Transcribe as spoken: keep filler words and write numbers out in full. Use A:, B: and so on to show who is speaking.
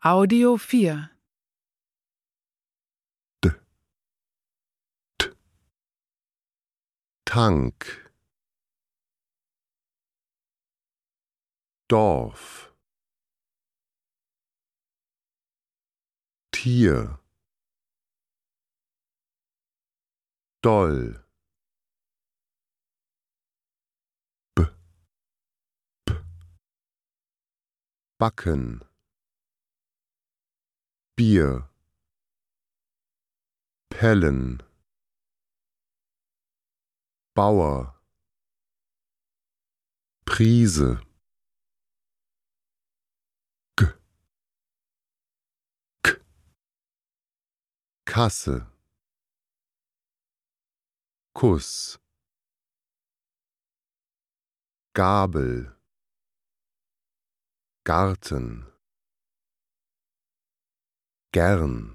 A: Audio vier.
B: D, T, Tank, Dorf, Tier, Doll, B, P, Backen, Bier, Pellen, Bauer, Prise, G, K, Kasse, Kuss, Gabel, Garten, gern.